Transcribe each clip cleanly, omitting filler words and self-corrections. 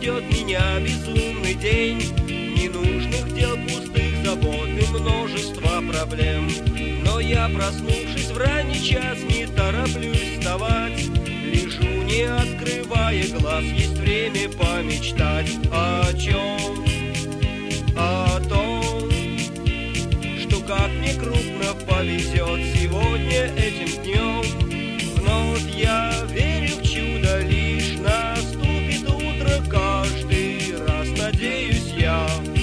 ждет меня безумный день ненужных дел, пустых забот и множество проблем. Но я, проснувшись в ранний час, не тороплюсь вставать. Лежу, не открывая глаз, есть время помечтать. О чем? О том, что как мне крупно повезет сегодня этим днем. Вновь я верю в чудо, лишь наступит утро каждый раз. Надеюсь я,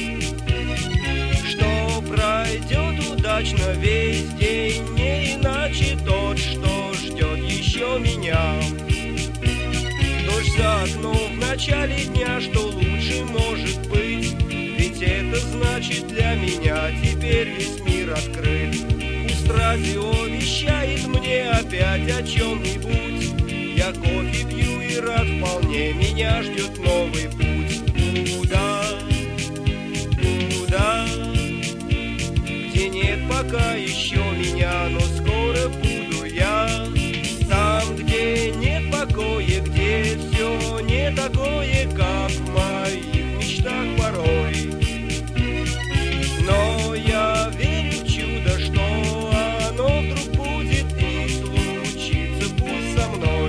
что пройдет удачно весь день, не иначе тот, что ждет еще меня. Дождь за окном в начале дня, что лучше может быть, ведь это значит для меня теперь весь мир открыт. Пусть радио вещает мне опять о чем-нибудь, я кофе пью и рад вполне, меня ждет новый путь. Куда? Куда? Где нет пока еще меня, но скоро буду я. Там, где нет покоя, где все не такое, как в моих мечтах порой. Но я верю в чудо, что оно вдруг будет и случится, пусть со мной.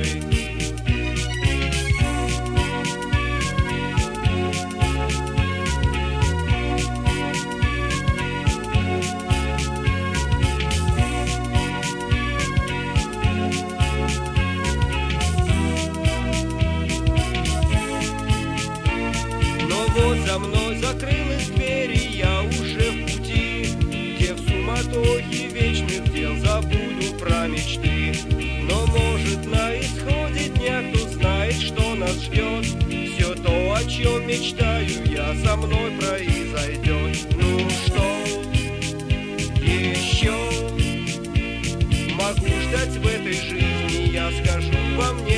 Вот за мной закрылась дверь, и я уже в пути, где в суматохе вечных дел забуду про мечты. Но может на исходе дня кто знает, что нас ждет. Все то, о чем мечтаю я, со мной произойдет. Ну что еще могу ждать в этой жизни, я скажу, во мне